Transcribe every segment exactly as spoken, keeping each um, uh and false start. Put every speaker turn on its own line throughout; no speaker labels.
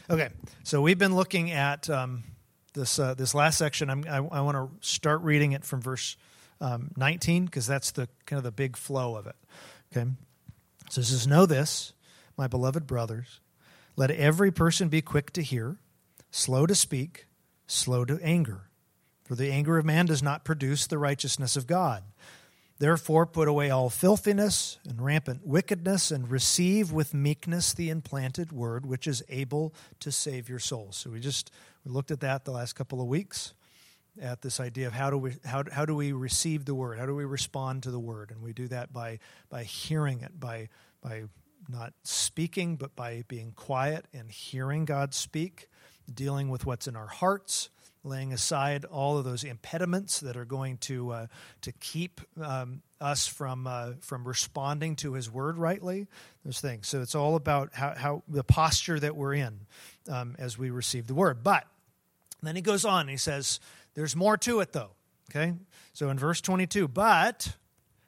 Okay, so we've been looking at um, this uh, this last section. I'm, I, I want to start reading it from verse um, nineteen because that's the kind of the big flow of it. Okay, so it says, "Know this, my beloved brothers, let every person be quick to hear, slow to speak, slow to anger. For the anger of man does not produce the righteousness of God. Therefore put away all filthiness and rampant wickedness, and receive with meekness the implanted word, which is able to save your souls." So we just we looked at that the last couple of weeks, at this idea of how do we how how do we receive the word? How do we respond to the word? And we do that by by hearing it, by by not speaking, but by being quiet and hearing God speak, dealing with what's in our hearts, laying aside all of those impediments that are going to uh, to keep um, us from uh, from responding to His word rightly. Those things. So it's all about how, how the posture that we're in um, as we receive the word. But then he goes on and he says, "There's more to it, though." Okay. So in verse twenty-two, "But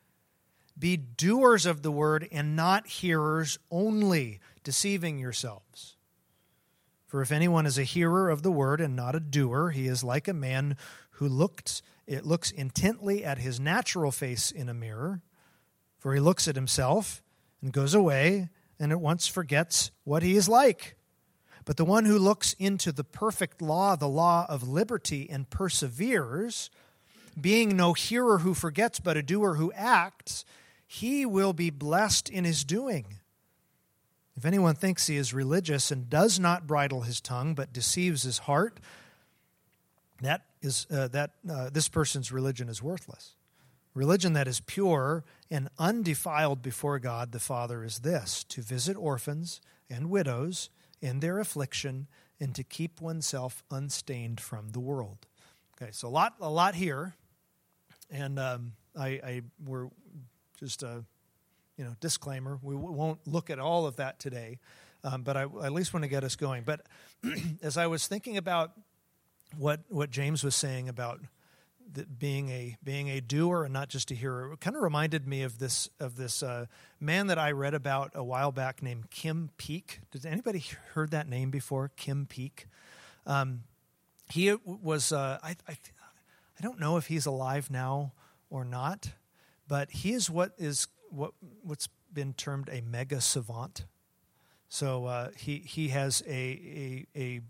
be doers of the word and not hearers only, deceiving yourselves. For if anyone is a hearer of the word and not a doer, he is like a man who looks, it looks intently at his natural face in a mirror. For he looks at himself and goes away and at once forgets what he is like. But the one who looks into the perfect law, the law of liberty, and perseveres, being no hearer who forgets, but a doer who acts, he will be blessed in his doing. If anyone thinks he is religious and does not bridle his tongue, but deceives his heart, that is uh, that uh, this person's religion is worthless. Religion that is pure and undefiled before God the Father is this: to visit orphans and widows in their affliction, and to keep oneself unstained from the world." Okay, so a lot, a lot here, and um, I, I we're just a you know disclaimer. We won't look at all of that today, um, but I, I at least want to get us going. But as I was thinking about what what James was saying about the, being a being a doer and not just a hearer, it kind of reminded me of this of this uh, man that I read about a while back named Kim Peek. Did anybody heard that name before? Kim Peek. Um, he was uh, I, I I don't know if he's alive now or not, but he is what is what what's been termed a mega savant. So uh, he he has a a, a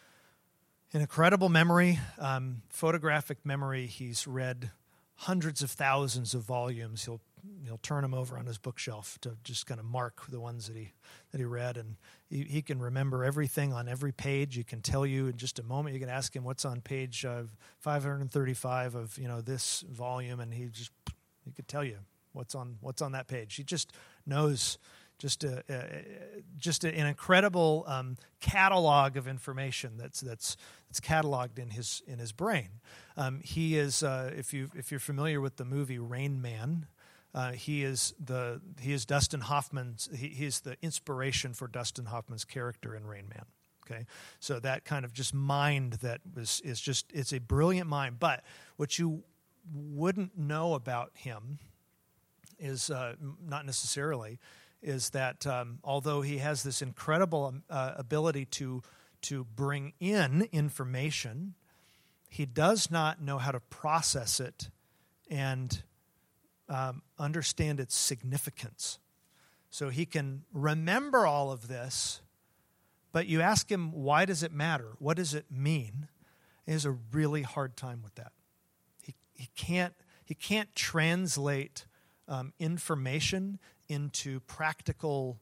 an incredible memory, um, photographic memory. He's read hundreds of thousands of volumes. He'll he'll turn them over on his bookshelf to just kind of mark the ones that he that he read, and he, he can remember everything on every page. He can tell you in just a moment. You can ask him what's on page uh, five hundred thirty-five of you know this volume, and he just he could tell you what's on what's on that page. He just knows. Just a, a just a, an incredible um, catalog of information that's that's that's cataloged in his in his brain. Um, he is, uh, if you if you're familiar with the movie Rain Man, uh, he is the he is Dustin Hoffman's. He, he is the inspiration for Dustin Hoffman's character in Rain Man. Okay, so that kind of just mind that was is just it's a brilliant mind. But what you wouldn't know about him is uh, not necessarily. is that um, although he has this incredible uh, ability to to bring in information, he does not know how to process it and um, understand its significance. So he can remember all of this, but you ask him, why does it matter? What does it mean? He has a really hard time with that. He he can't he can't translate um, information into practical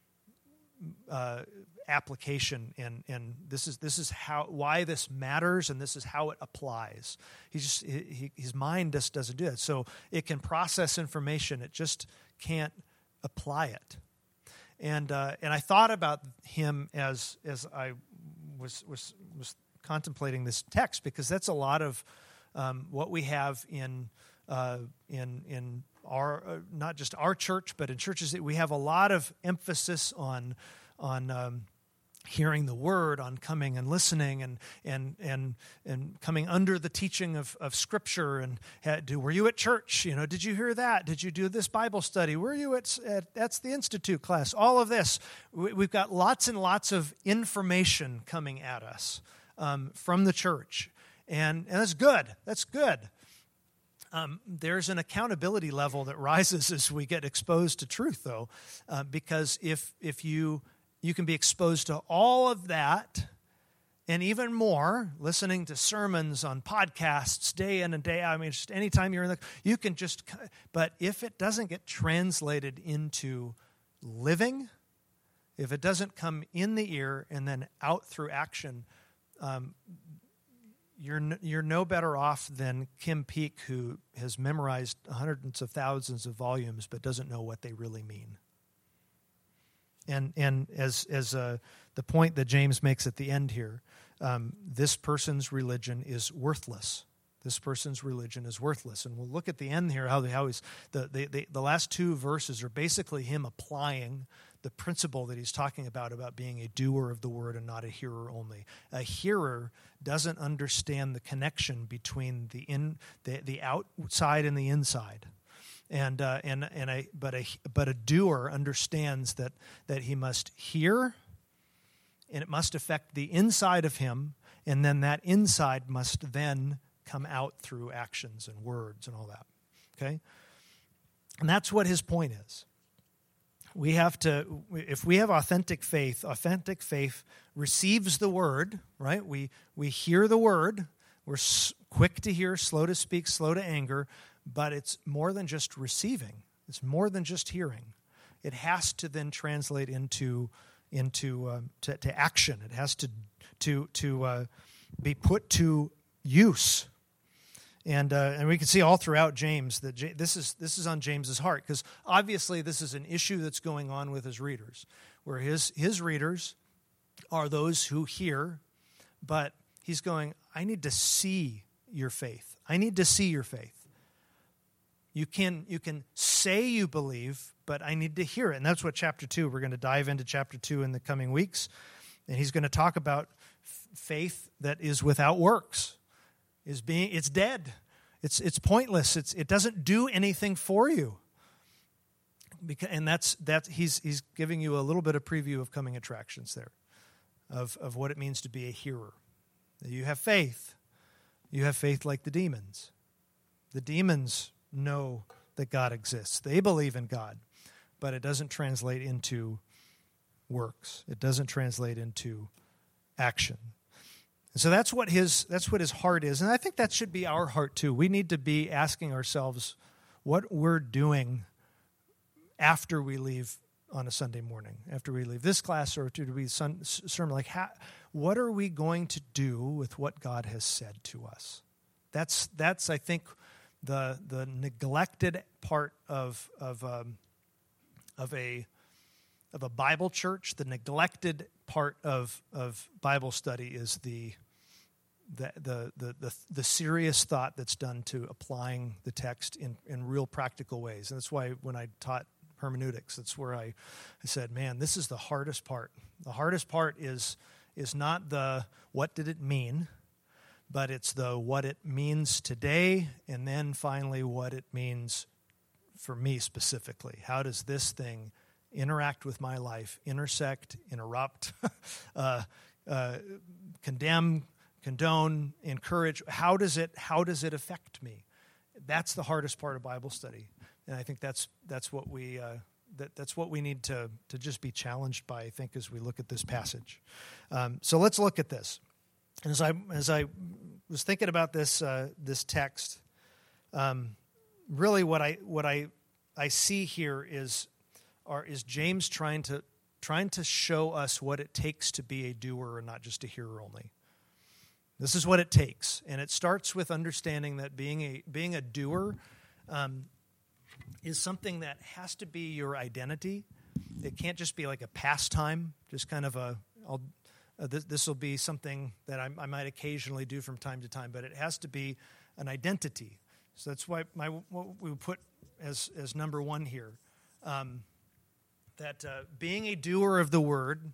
uh, application, and and this is this is how why this matters, and this is how it applies. He just he, his mind just doesn't do it. So it can process information, it just can't apply it. And uh, and I thought about him as as I was was was contemplating this text, because that's a lot of um, what we have in uh, in in. Our uh, not just our church, but in churches that we have a lot of emphasis on on um, hearing the word, on coming and listening, and and and and coming under the teaching of, of Scripture. And had, do, were you at church? You know, did you hear that? Did you do this Bible study? Were you at, at that's the Institute class? All of this, we, we've got lots and lots of information coming at us um, from the church, and and that's good. That's good. Um, there's an accountability level that rises as we get exposed to truth, though, uh, because if if you You can be exposed to all of that and even more, listening to sermons on podcasts day in and day out. I mean, just anytime you're in the, you can just, but if it doesn't get translated into living, if it doesn't come in the ear and then out through action, um, you're you're no better off than Kim Peek, who has memorized hundreds of thousands of volumes but doesn't know what they really mean. And and as as uh, the point that James makes at the end here, um, this person's religion is worthless. This person's religion is worthless. And we'll look at the end here, how, how he's, the, the, the, the last two verses are basically him applying the principle that he's talking about, about being a doer of the word and not a hearer only. A hearer doesn't understand the connection between the in the, the outside and the inside. And uh, and and a but a but a doer understands that that he must hear, and it must affect the inside of him, and then that inside must then come out through actions and words and all that. Okay, and that's what his point is. We have to, if we have authentic faith, authentic faith receives the word, right? We we hear the word. We're quick to hear, slow to speak, slow to anger. But it's more than just receiving. It's more than just hearing. It has to then translate into into um, to, to action. It has to to to uh, be put to use. And uh, and we can see all throughout James that J- this is this is on James's heart, because obviously this is an issue that's going on with his readers, where his his readers are those who hear, but he's going, I need to see your faith. I need to see your faith. You can you can say you believe, but I need to hear it. And that's what chapter two, we're going to dive into chapter two in the coming weeks. And he's going to talk about f- faith that is without works. Is being it's dead. It's it's pointless. It's it doesn't do anything for you. Because, and that's that he's he's giving you a little bit of preview of coming attractions there, of, of what it means to be a hearer. You have faith. You have faith like the demons. The demons know that God exists. They believe in God, but it doesn't translate into works. It doesn't translate into action. And so that's what his that's what his heart is. And I think that should be our heart too. We need to be asking ourselves what we're doing after we leave on a Sunday morning, after we leave this class or to be sun, sermon. Like, how, what are we going to do with what God has said to us? That's that's I think the the neglected part of of um, of a of a Bible church. The neglected part of of Bible study is the the the the the, the serious thought that's done to applying the text in, in real practical ways. And that's why when I taught hermeneutics, that's where I, I said, man, this is the hardest part. The hardest part is is not the what did it mean, but it's the what it means today, and then finally what it means for me specifically. How does this thing interact with my life, intersect, interrupt, uh, uh, condemn, condone, encourage? How does it how does it affect me? That's the hardest part of Bible study, and I think that's that's what we uh, that that's what we need to to just be challenged by, I think, as we look at this passage. Um, so let's look at this. And as I as I was thinking about this uh, this text, um, really what I what I I see here is are is James trying to trying to show us what it takes to be a doer and not just a hearer only. This is what it takes, and it starts with understanding that being a being a doer um, is something that has to be your identity. It can't just be like a pastime, just kind of a I'll. Uh, this, this will be something that I, I might occasionally do from time to time, but it has to be an identity. So that's why my what we put as as number one here, um, that uh, being a doer of the word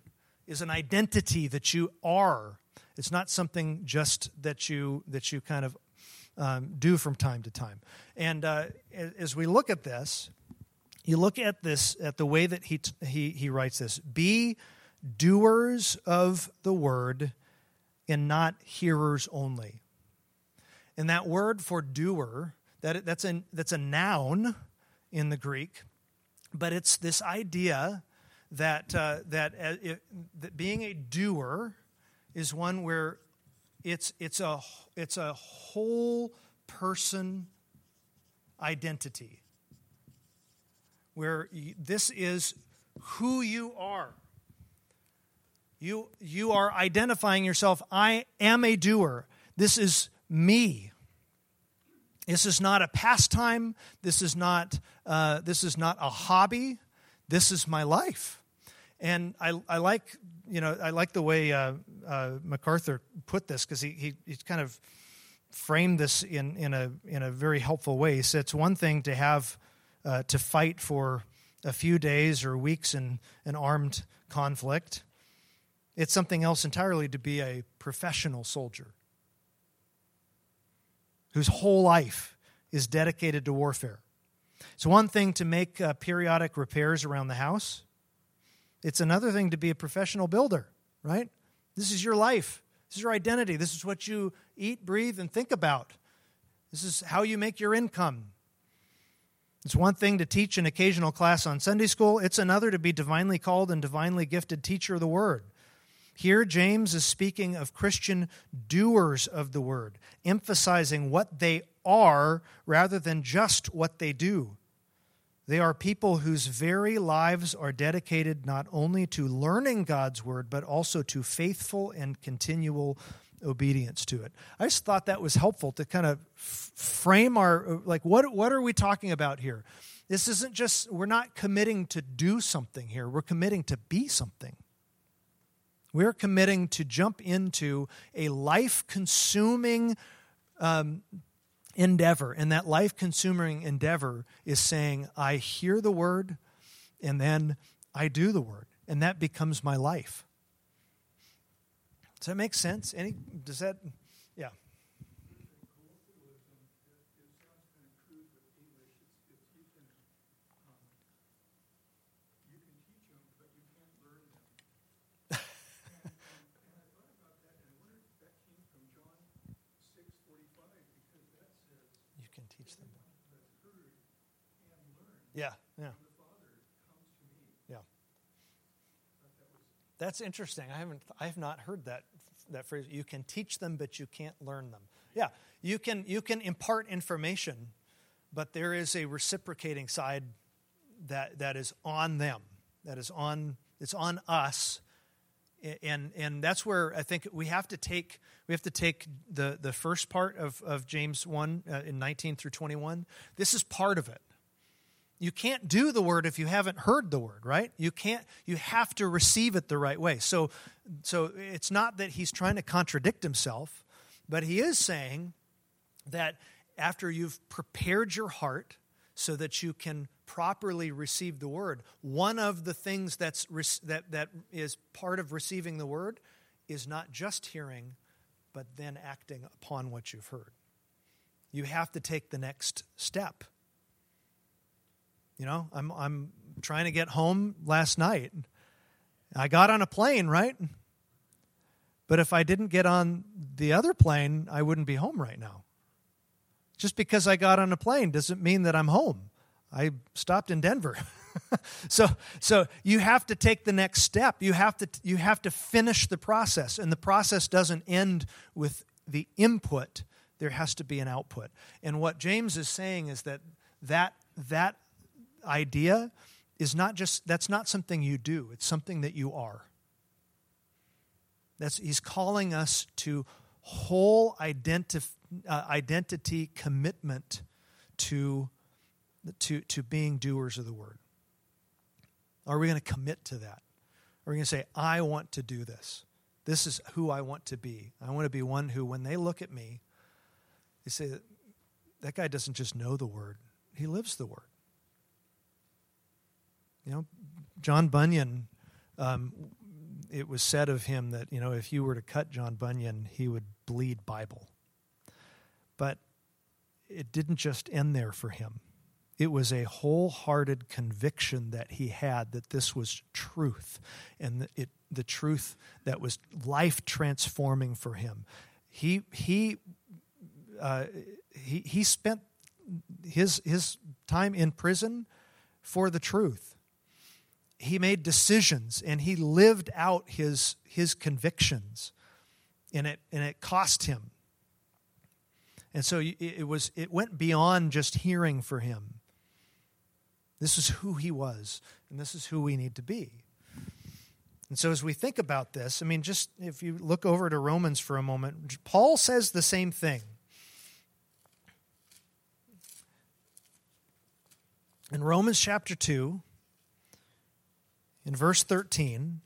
is an identity that you are. It's not something just that you that you kind of um, do from time to time. And uh, as we look at this, you look at this at the way that he he he writes this: be doers of the word and not hearers only. And that word for doer, that that's a that's a noun in the Greek, but it's this idea that uh, that, uh, it, that being a doer is one where it's it's a it's a whole person identity, where you, this is who you are. You you are identifying yourself. I am a doer. This is me. This is not a pastime. This is not uh, this is not a hobby. This is my life. And I I like you know I like the way uh, uh, MacArthur put this, because he, he he's kind of framed this in in a in a very helpful way. He said it's one thing to have uh, to fight for a few days or weeks in an armed conflict. It's something else entirely to be a professional soldier whose whole life is dedicated to warfare. It's one thing to make uh, periodic repairs around the house. It's another thing to be a professional builder, right? This is your life. This is your identity. This is what you eat, breathe, and think about. This is how you make your income. It's one thing to teach an occasional class on Sunday school. It's another to be divinely called and divinely gifted teacher of the Word. Here, James is speaking of Christian doers of the word, emphasizing what they are rather than just what they do. They are people whose very lives are dedicated not only to learning God's word, but also to faithful and continual obedience to it. I just thought that was helpful to kind of f- frame our, like, what, what are we talking about here? This isn't just, we're not committing to do something here. We're committing to be something. We're committing to jump into a life-consuming um, endeavor. And that life-consuming endeavor is saying, I hear the word, and then I do the word. And that becomes my life. Does that make sense? Any? Does that? Yeah. Yeah, yeah. Yeah. That's interesting. I haven't I have not heard that that phrase. You can teach them, but you can't learn them. Yeah. You can you can impart information, but there is a reciprocating side that that is on them. That is on it's on us. And and that's where I think we have to take we have to take the, the first part of, of James one uh, in nineteen through twenty-one. This is part of it. You can't do the word if you haven't heard the word, right? You can't. You have to receive it the right way. So, so it's not that he's trying to contradict himself, but he is saying that after you've prepared your heart so that you can properly receive the word, one of the things that's that that is part of receiving the word is not just hearing, but then acting upon what you've heard. You have to take the next step. You know, I'm I'm trying to get home last night. I got on a plane, right? But if I didn't get on the other plane, I wouldn't be home right now. Just because I got on a plane doesn't mean that I'm home. I stopped in Denver. so so you have to take the next step. You have to you have to finish the process, and the process doesn't end with the input. There has to be an output. And what James is saying is that that that idea is not just, that's not something you do. It's something that you are. That's, he's calling us to whole identif, uh, identity commitment to, to, to being doers of the word. Are we going to commit to that? Are we going to say, I want to do this? This is who I want to be. I want to be one who, when they look at me, they say, that guy doesn't just know the word, he lives the word. You know, John Bunyan, um, it was said of him that, you know, if you were to cut John Bunyan, he would bleed Bible. But it didn't just end there for him. It was a wholehearted conviction that he had that this was truth, and it the truth that was life-transforming for him. He he uh, he he spent his his time in prison for the truth. He made decisions and he lived out his his convictions, and it and it cost him. And so it was it went beyond just hearing for him. This is who he was, and this is who we need to be. And so as we think about this, I mean, just if you look over to Romans for a moment, Paul says the same thing. In Romans chapter two, in verse thirteen,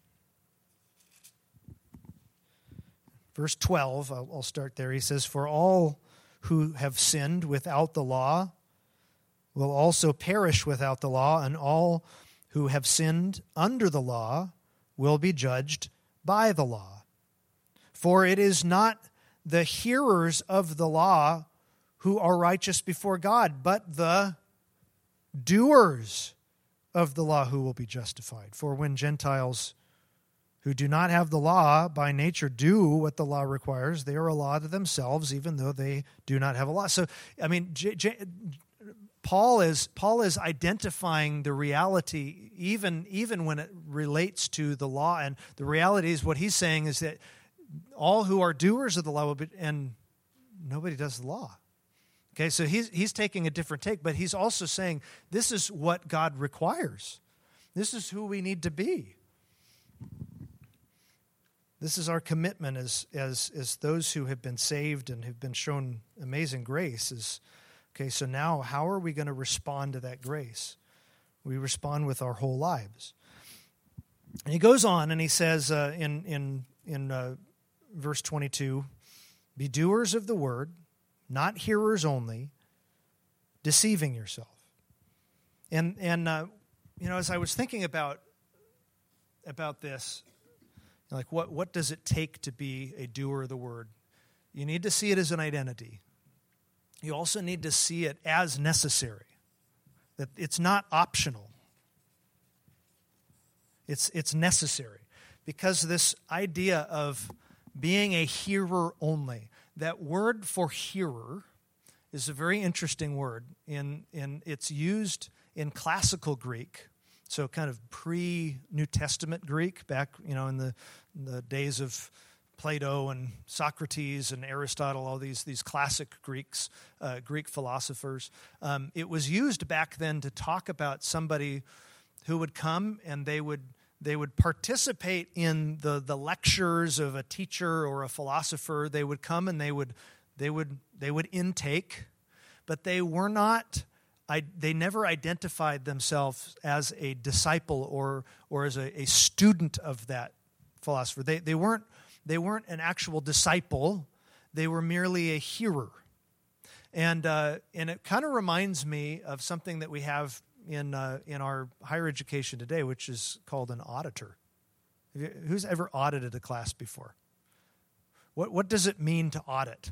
verse twelve, I'll, I'll start there. He says, "For all who have sinned without the law will also perish without the law, and all who have sinned under the law will be judged by the law. For it is not the hearers of the law who are righteous before God, but the doers of the law who will be justified. For when Gentiles who do not have the law by nature do what the law requires, they are a law to themselves, even though they do not have a law." So, I mean, J- J- Paul is Paul is identifying the reality, even even when it relates to the law. And the reality is, what he's saying is that all who are doers of the law will be, and nobody does the law. Okay, so he's he's taking a different take, but he's also saying this is what God requires. This is who we need to be. This is our commitment as as as those who have been saved and have been shown amazing grace. Is okay. So now, how are we going to respond to that grace? We respond with our whole lives. And he goes on and he says uh, in in in uh, verse twenty-two, "Be doers of the word, not hearers only, deceiving yourself." And and uh, you know, as I was thinking about about this, like what what does it take to be a doer of the word? You need to see it as an identity. You also need to see it as necessary. That it's not optional. It's it's necessary. Because this idea of being a hearer only, that word for hearer is a very interesting word. In in it's used in classical Greek, so kind of pre-New Testament Greek, back you know in the, in the days of Plato and Socrates and Aristotle, all these these classic Greeks, uh, Greek philosophers. Um, it was used back then to talk about somebody who would come and they would they would participate in the the lectures of a teacher or a philosopher. They would come and they would they would they would intake, but they were not. I, they never identified themselves as a disciple or or as a, a student of that philosopher. They they weren't they weren't an actual disciple. They were merely a hearer, and uh, and it kind of reminds me of something that we have in uh, in our higher education today, which is called an auditor. Who's ever audited a class before? What what does it mean to audit?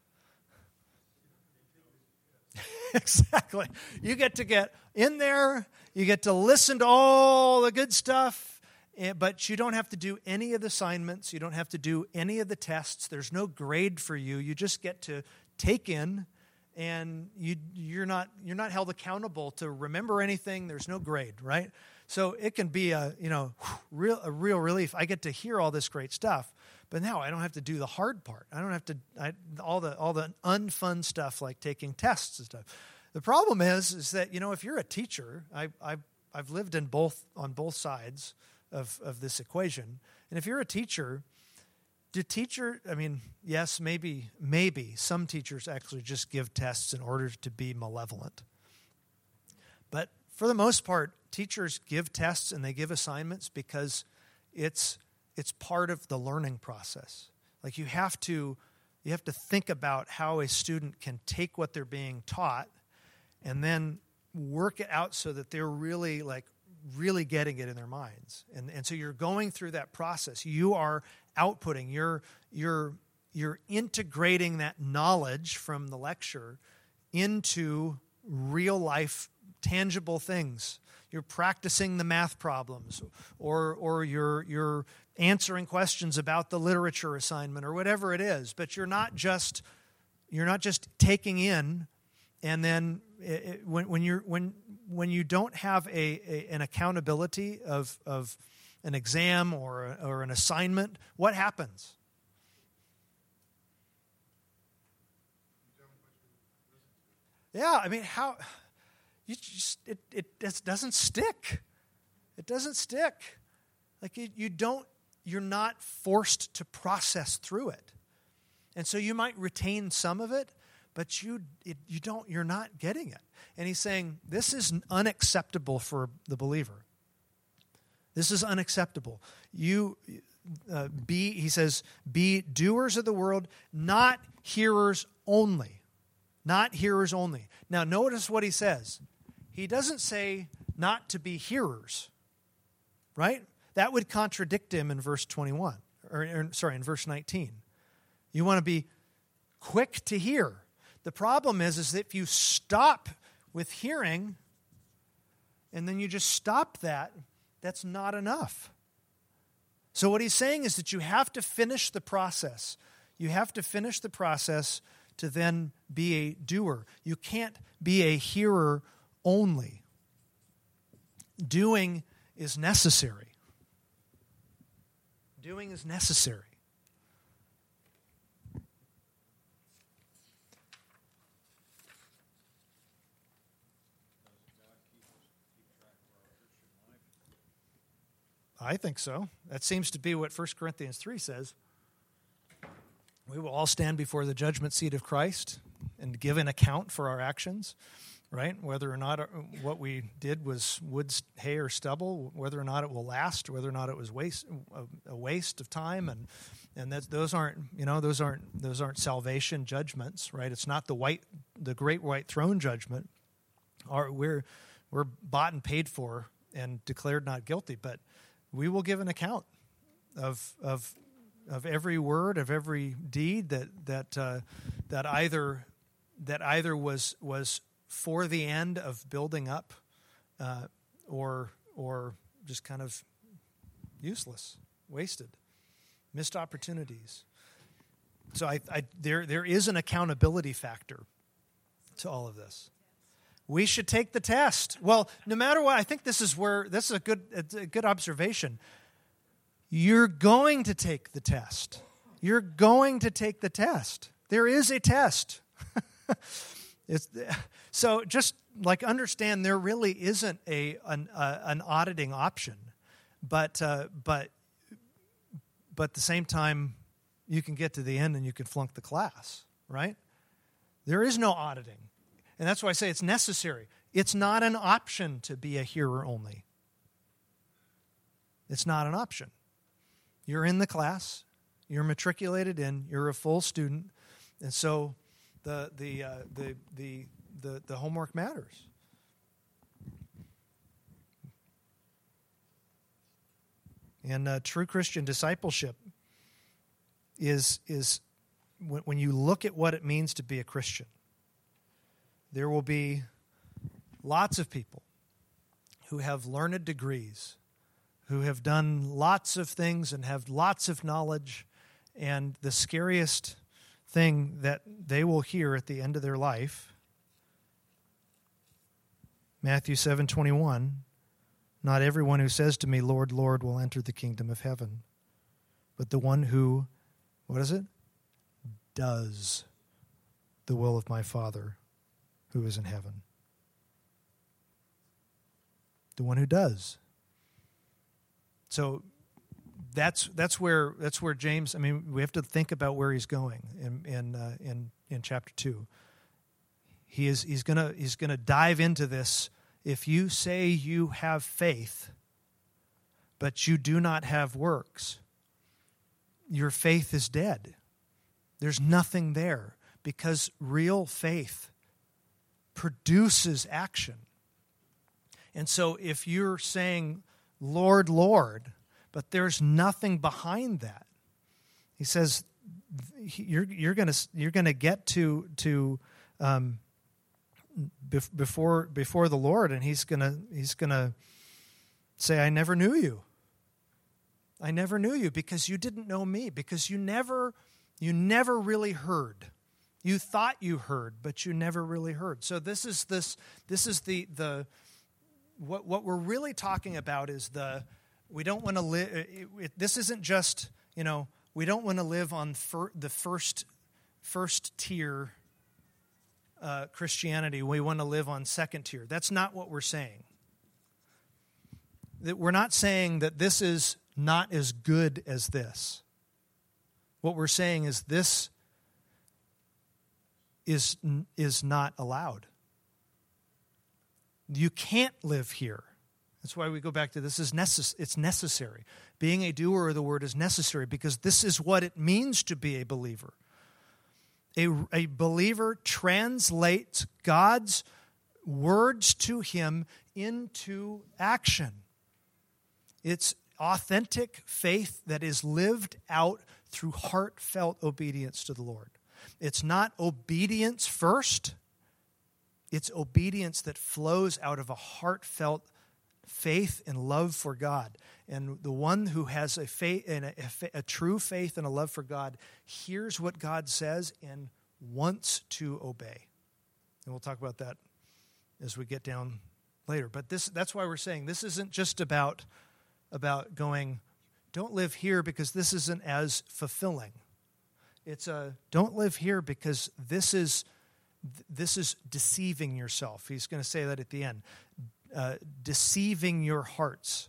Exactly. You get to get in there, you get to listen to all the good stuff, but you don't have to do any of the assignments, you don't have to do any of the tests, there's no grade for you, you just get to take in, and you, you're not you're not held accountable to remember anything, there's no grade, right? So it can be a, you know, real a real relief. I get to hear all this great stuff, but now I don't have to do the hard part. I don't have to I, all the all the unfun stuff like taking tests and stuff. The problem is, is that you know if you're a teacher, I I I've lived in both on both sides of of this equation, and if you're a teacher, do teacher I mean yes maybe maybe some teachers actually just give tests in order to be malevolent, but for the most part, teachers give tests and they give assignments because it's it's part of the learning process. Like you have to you have to think about how a student can take what they're being taught and then work it out so that they're really like really getting it in their minds. And and so you're going through that process. You are outputting, you're you're you're integrating that knowledge from the lecture into real life tangible things. You're practicing the math problems, or or you're you're answering questions about the literature assignment or whatever it is, but you're not just you're not just taking in. And then it, it, when, when you're when when you don't have a, a an accountability of of an exam or a, or an assignment, what happens? Yeah, I mean, how you just it it just doesn't stick. It doesn't stick. Like you, you don't. You're not forced to process through it, and so you might retain some of it. But you it, you don't, you're not getting it. And he's saying, this is unacceptable for the believer. This is unacceptable. You, uh, be, he says, be doers of the word, not hearers only. Not hearers only. Now, notice what he says. He doesn't say not to be hearers, right? That would contradict him in verse twenty-one, or, or sorry, in verse nineteen. You want to be quick to hear. The problem is, is that if you stop with hearing and then you just stop that, that's not enough. So what he's saying is that you have to finish the process. You have to finish the process to then be a doer. You can't be a hearer only. Doing is necessary. Doing is necessary. I think so. That seems to be what First Corinthians three says. We will all stand before the judgment seat of Christ and give an account for our actions, right? Whether or not what we did was wood, hay, or stubble, whether or not it will last, whether or not it was waste, a waste of time, and and that those aren't, you know, those aren't those aren't salvation judgments, right? It's not the white, the great white throne judgment. Our, we're we're bought and paid for and declared not guilty, but we will give an account of of of every word, of every deed that that uh, that either that either was was for the end of building up, uh, or or just kind of useless, wasted, missed opportunities. So I, I there there is an accountability factor to all of this. We should take the test. Well, no matter what, I think this is where this is a good a good observation. You're going to take the test. You're going to take the test. There is a test. it's, so just like understand there really isn't a an, uh, an auditing option, but uh, but but at the same time you can get to the end and you can flunk the class, right? There is no auditing. And that's why I say it's necessary. It's not an option to be a hearer only. It's not an option. You're in the class. You're matriculated in. You're a full student. And so the the uh, the, the the the homework matters. And uh, true Christian discipleship is is when, when you look at what it means to be a Christian. There will be lots of people who have learned degrees, who have done lots of things and have lots of knowledge, and the scariest thing that they will hear at the end of their life, Matthew seven twenty-one, not everyone who says to me, Lord, Lord, will enter the kingdom of heaven, but the one who, what is it? Does the will of my Father who is in heaven. The one who does. So that's that's where that's where James. I mean, we have to think about where he's going in in uh, in, in chapter two. He is he's gonna he's gonna dive into this. If you say you have faith, but you do not have works, your faith is dead. There's nothing there, because real faith produces action. And so if you're saying, Lord, Lord, but there's nothing behind that, he says, you're you're gonna you're gonna get to to um, before before the Lord, and he's gonna he's gonna say, I never knew you. I never knew you because you didn't know me, because you never you never really heard. You thought you heard, but you never really heard. So this is this this is the the what what we're really talking about is the we don't want to live. This isn't just, you know, we don't want to live on fir- the first first tier uh, Christianity. We want to live on second tier. That's not what we're saying. That we're not saying that this is not as good as this. What we're saying is this is is not allowed. You can't live here. That's why we go back to this is necess- it's necessary. Being a doer of the word is necessary because this is what it means to be a believer. A, a believer translates God's words to him into action. It's authentic faith that is lived out through heartfelt obedience to the Lord. It's not obedience first. It's obedience that flows out of a heartfelt faith and love for God. And the one who has a faith and a, a, a true faith and a love for God hears what God says and wants to obey. And we'll talk about that as we get down later. But this that's why we're saying this isn't just about, about going, don't live here because this isn't as fulfilling. It's a don't live here because this is this is deceiving yourself. He's going to say that at the end. Uh, deceiving your hearts.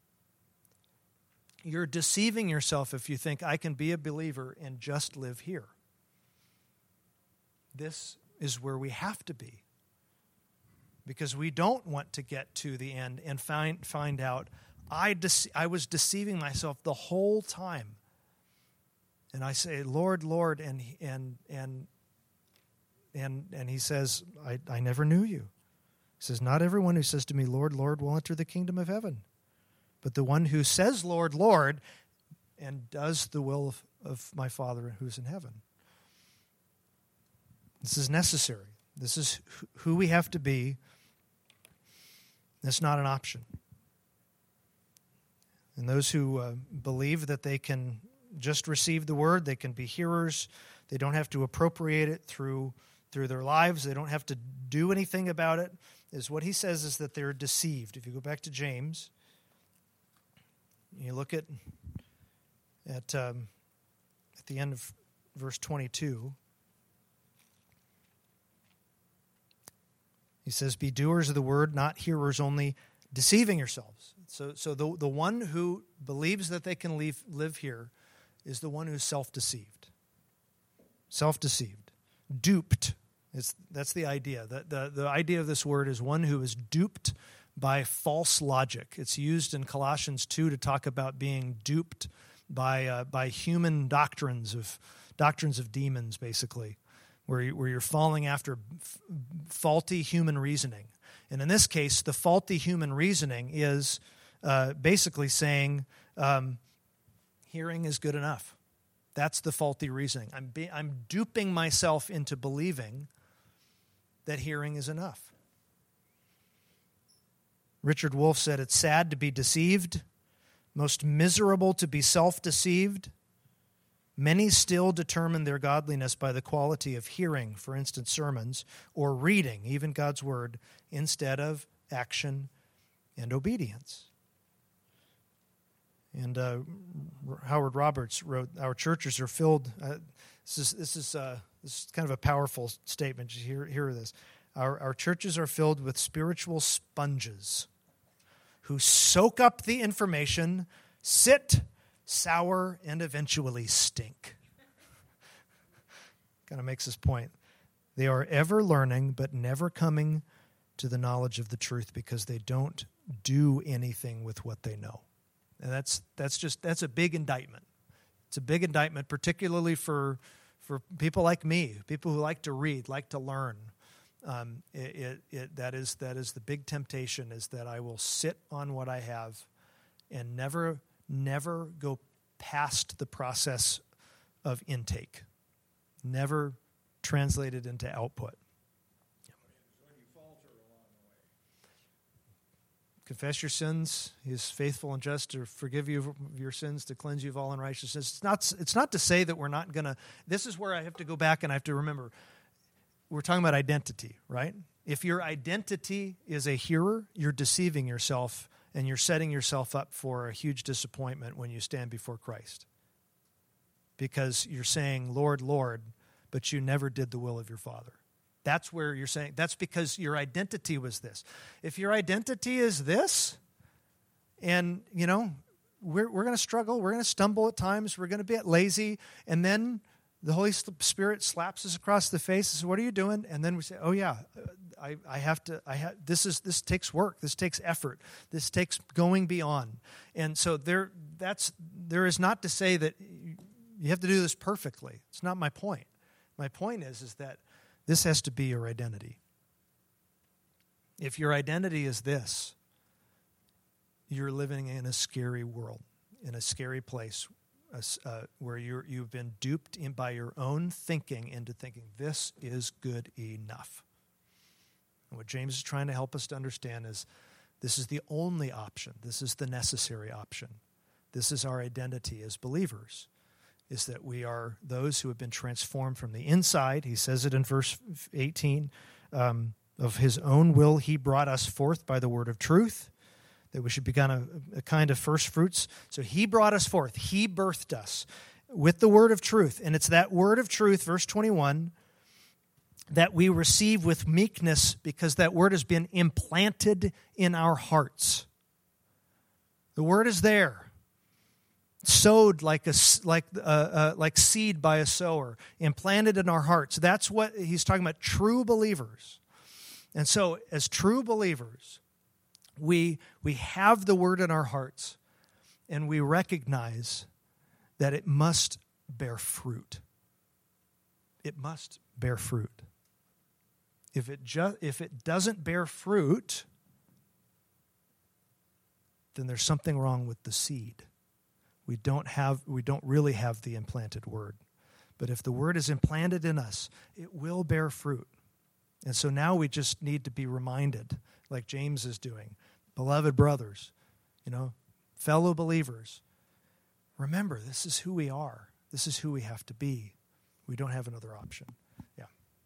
You're deceiving yourself if you think I can be a believer and just live here. This is where we have to be. Because we don't want to get to the end and find find out I dece- I was deceiving myself the whole time. And I say, Lord, Lord, and and and and and he says, I, I never knew you. He says, not everyone who says to me, Lord, Lord, will enter the kingdom of heaven, but the one who says, Lord, Lord, and does the will of, of my Father who's in heaven. This is necessary. This is who we have to be. It's not an option. And those who uh, believe that they can just receive the word, they can be hearers, they don't have to appropriate it through through their lives, they don't have to do anything about it, is what he says is that they're deceived. If you go back to James, you look at at um, at the end of verse twenty-two, he says, be doers of the word, not hearers only, deceiving yourselves. So so the, the one who believes that they can leave, live here is the one who's self-deceived. Self-deceived. Duped. It's, that's the idea. The, the, the idea of this word is one who is duped by false logic. It's used in Colossians two to talk about being duped by uh, by human doctrines of doctrines of demons, basically, where you, where you're falling after f- faulty human reasoning. And in this case, the faulty human reasoning is uh, basically saying um, hearing is good enough. That's the faulty reasoning. I'm be, I'm duping myself into believing that hearing is enough. Richard Wolff said, it's sad to be deceived, most miserable to be self-deceived. Many still determine their godliness by the quality of hearing, for instance, sermons, or reading, even God's word, instead of action and obedience. And uh, Howard Roberts wrote, our churches are filled, uh, this is this is, uh, this is kind of a powerful statement. Just hear, hear this. Our, our churches are filled with spiritual sponges who soak up the information, sit, sour, and eventually stink. Kind of makes this point. They are ever learning, but never coming to the knowledge of the truth because they don't do anything with what they know. And that's that's just that's a big indictment. It's a big indictment, particularly for for people like me, people who like to read, like to learn. Um, it, it, it, that is that is the big temptation, is that I will sit on what I have and never, never go past the process of intake. Never translate it into output. Confess your sins. He is faithful and just to forgive you of your sins, to cleanse you of all unrighteousness. It's not, it's not to say that we're not going to... This is where I have to go back and I have to remember, we're talking about identity, right? If your identity is a hearer, you're deceiving yourself and you're setting yourself up for a huge disappointment when you stand before Christ. Because you're saying, Lord, Lord, but you never did the will of your Father. That's where you're saying, that's because your identity was this. If your identity is this, and, you know, we're, we're going to struggle, we're going to stumble at times, we're going to be lazy, and then the Holy Spirit slaps us across the face and says, what are you doing? And then we say, oh yeah, I, I have to, I have, this is, this takes work, this takes effort, this takes going beyond. And so there, that's, there is not to say that you have to do this perfectly. It's not my point. My point is, is that this has to be your identity. If your identity is this, you're living in a scary world, in a scary place, uh, where you're, you've been duped in by your own thinking into thinking this is good enough. And what James is trying to help us to understand is this is the only option. This is the necessary option. This is our identity as believers, is that we are those who have been transformed from the inside. He says it in verse eighteen. Um, of his own will he brought us forth by the word of truth, that we should become a, a kind of first fruits. So he brought us forth. He birthed us with the word of truth. And it's that word of truth, verse twenty-one, that we receive with meekness because that word has been implanted in our hearts. The word is there. Sowed like a like uh, uh, like seed by a sower, implanted in our hearts. That's what he's talking about. True believers, and so as true believers, we we have the word in our hearts, and we recognize that it must bear fruit. It must bear fruit. If it just if it doesn't bear fruit, then there's something wrong with the seed. We don't have, we don't really have the implanted word. But if the word is implanted in us, it will bear fruit. And so now we just need to be reminded, like James is doing, beloved brothers, you know, fellow believers, remember, this is who we are. This is who we have to be. We don't have another option. Yeah.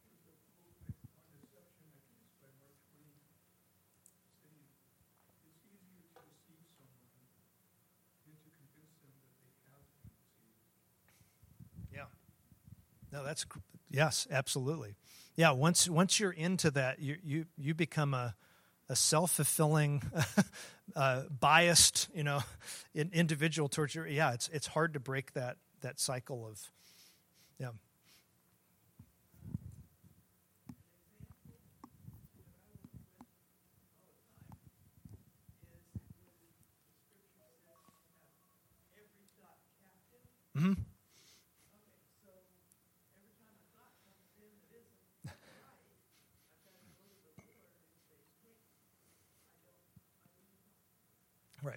No, that's yes, absolutely. Yeah, once once you're into that, you you you become a a self-fulfilling, uh, biased, you know, in, individual towards your. Yeah, it's it's hard to break that that cycle of, yeah. Mm-hmm. Right.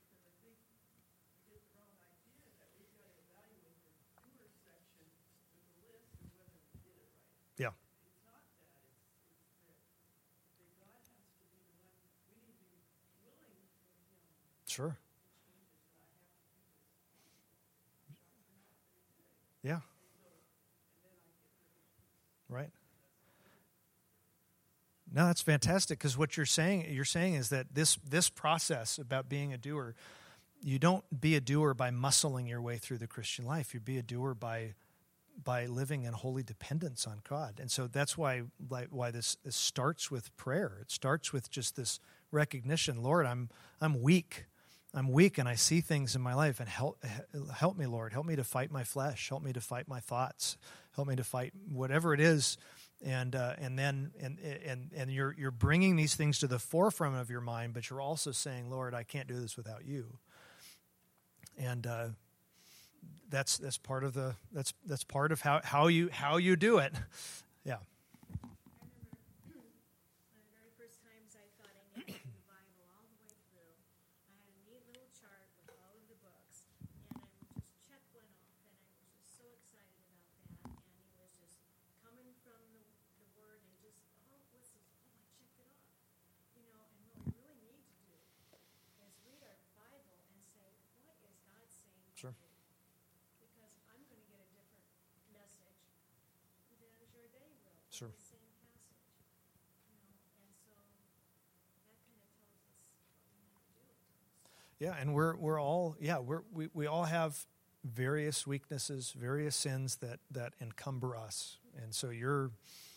Yeah. Sure. Yeah. Right. No, that's fantastic, because what you're saying you're saying is that this this process about being a doer, you don't be a doer by muscling your way through the Christian life. You be a doer by by living in holy dependence on God. And so that's why like, why this, this starts with prayer. It starts with just this recognition, Lord, I'm I'm weak. I'm weak and I see things in my life, and help help me, Lord. Help me to fight my flesh. Help me to fight my thoughts. Help me to fight whatever it is. And uh, and then and and and you're you're bringing these things to the forefront of your mind, but you're also saying, Lord, I can't do this without you. And uh, that's that's part of the that's that's part of how, how you how you do it. Yeah. Sure.
Because I'm going to get a different message than Jordan will.
Sure.
The same passage. You know, and so that kind of tells us what we need to do at times.
Yeah, and we're we're all yeah we're, we we all have various weaknesses, various sins that that encumber us, and so you're.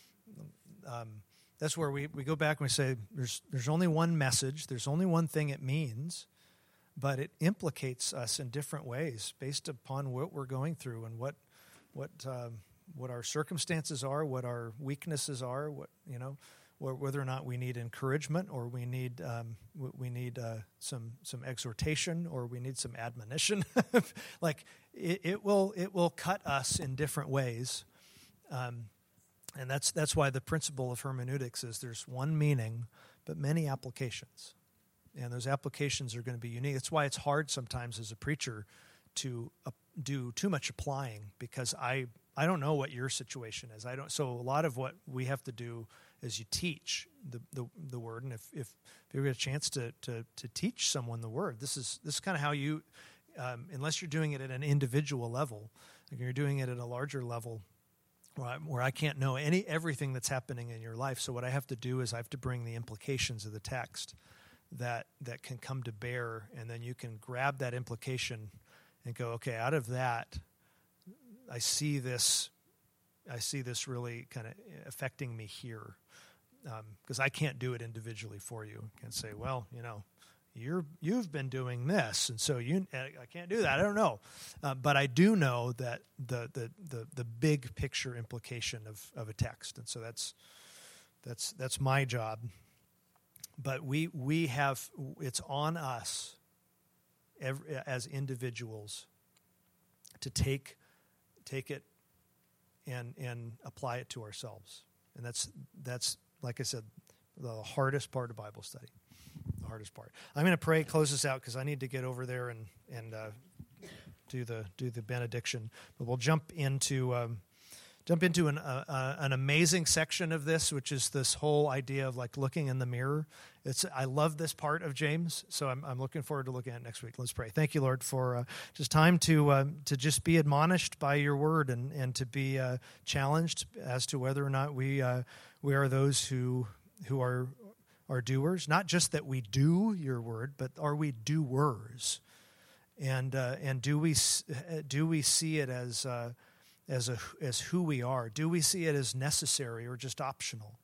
Um, that's where we, we go back and we say there's there's only one message, there's only one thing it means, but it implicates us in different ways based upon what we're going through and what what um, what our circumstances are, what our weaknesses are, what you know, whether or not we need encouragement or we need um, we need uh, some some exhortation or we need some admonition. Like it, it will it will cut us in different ways. Um, And that's that's why the principle of hermeneutics is there's one meaning, but many applications. And those applications are going to be unique. That's why it's hard sometimes as a preacher to uh, do too much applying, because I, I don't know what your situation is. I don't. So a lot of what we have to do is you teach the, the, the word. And if, if, if you get a chance to, to, to teach someone the word, this is this is kind of how you, um, unless you're doing it at an individual level, like you're doing it at a larger level, Where I, where I can't know any everything that's happening in your life. So what I have to do is I have to bring the implications of the text that that can come to bear, and then you can grab that implication and go, okay, out of that, I see this, I see this really kind of affecting me here, because um, I can't do it individually for you. I can't say, well, you know, You're, you've been doing this, and so you, I can't do that. I don't know. Uh, but I do know that the, the, the, the big picture implication of, of a text. And so that's that's that's my job. But we we have, it's on us every, as individuals to take take it and and apply it to ourselves. And that's that's like I said, the hardest part of Bible study. The hardest part. I'm going to pray, close this out, because I need to get over there and and uh, do the do the benediction. But we'll jump into um, jump into an uh, uh, an amazing section of this, which is this whole idea of like looking in the mirror. It's I love this part of James, so I'm I'm looking forward to looking at it next week. Let's pray. Thank you, Lord, for uh, just time to uh, to just be admonished by your word and and to be uh, challenged as to whether or not we uh, we are those who who are. are doers, not just that we do your word, but are we doers? And uh, and do we do we see it as uh, as a as who we are? Do we see it as necessary or just optional?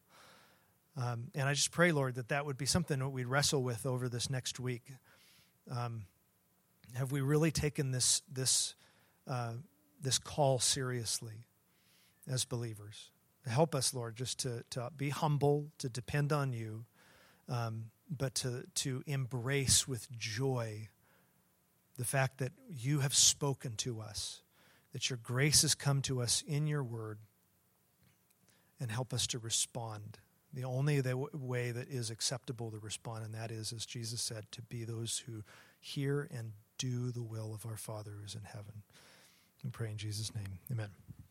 Um, and I just pray, Lord, that that would be something that we wrestle with over this next week. Um, have we really taken this this uh, this call seriously as believers? Help us, Lord, just to to be humble, to depend on you. Um, but to to embrace with joy the fact that you have spoken to us, that your grace has come to us in your word, and help us to respond. The only the w- way that is acceptable to respond, and that is, as Jesus said, to be those who hear and do the will of our Father who is in heaven. We pray in Jesus' name. Amen.